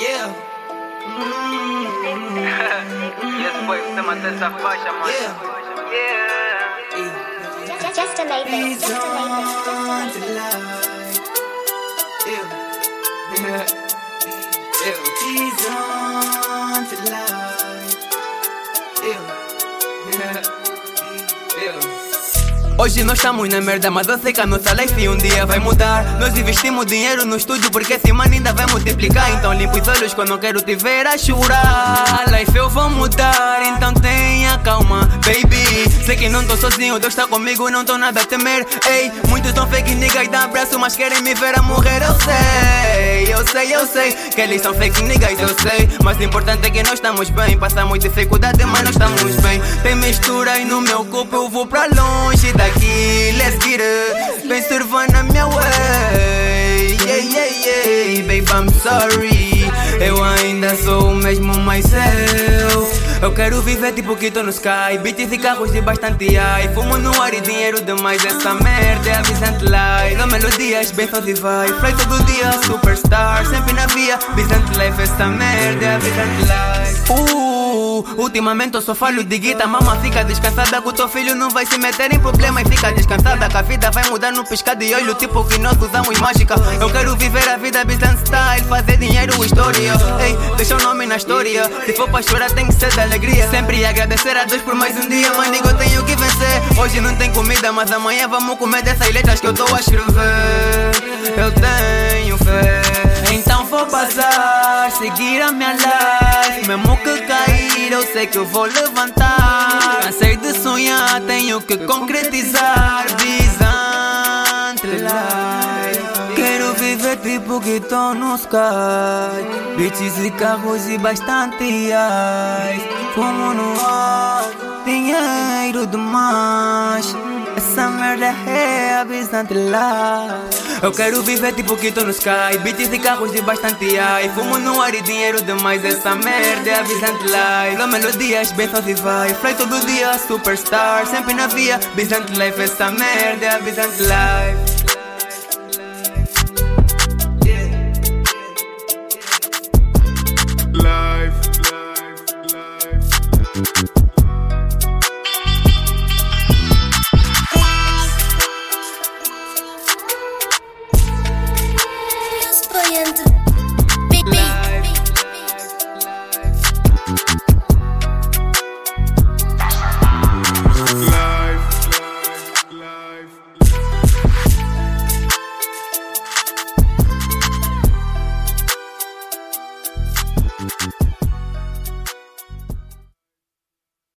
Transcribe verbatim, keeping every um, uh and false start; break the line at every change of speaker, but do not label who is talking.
Yeah.
E esse boy você mantém essa faixa, mano.
Yeah.
Yeah.
Just a maybe, just a maybe.
Yeah. He's on to life. Yeah. Yeah. Hoje nós estamos na merda, mas eu sei que a nossa life um dia vai mudar. Nós investimos dinheiro no estúdio porque esse mano ainda vai multiplicar. Então limpa os olhos quando eu quero te ver a chorar. A life eu vou mudar, então tenha calma, baby. Sei que não tô sozinho, Deus tá comigo, não tô nada a temer. Ei, muitos são fake niggas, dá abraço, mas querem me ver a morrer. Eu sei, eu sei, eu sei que eles são fake niggas, eu sei. Mas o importante é que nós estamos bem. Passamos dificuldade, mas nós estamos bem. Tem mistura e no meu corpo eu vou pra longe daqui, let's get it. Vem surfar na minha way. Yeah, yeah, yeah. Babe, I'm sorry. Eu ainda sou o mesmo, mas eu Eu quero viver tipo que tô no sky. Beats e carros de bastante ai. Fumo no ar e dinheiro demais. Essa merda é a Vicente Life. Dá melodias, bênçãos e vai. Fly todo dia, superstar. Sempre na via, Vicente Life. Essa merda é a Vicente Life. Uh, ultimamente eu só falo de guita. Mama fica descansada que o teu filho não vai se meter em problema. E fica descansada que a vida vai mudar no piscar de olho. Tipo que nós usamos mágica. Eu quero viver a vida Vicente Style. Fazer dinheiro, história. Ei, deixa o nome na história. Se for pra chorar tem que ser da alegria. Sempre agradecer a Deus por mais um dia. Mas digo, eu tenho que vencer. Hoje não tem comida, mas amanhã vamos comer dessas letras que eu tô a escrever. Eu tenho fé. Então vou passar, seguir a minha life. Mesmo que cair, eu sei que eu vou levantar. Cansei de sonhar, tenho que concretizar. Visante life. Quero viver tipo que tô no sky. Beats e carros e bastante ice. Fumo no ar, dinheiro demais. Essa merda é a Vicente Life. Eu quero viver tipo que tô no sky. Beats e carros de bastante ice. Fumo no ar e dinheiro demais. Essa merda é a Vicente Life. Dá melodias, bênçãos e vai. Fly todo dia, superstar. Sempre na via, Vicente Life. Essa merda é a Vicente Life.
Playing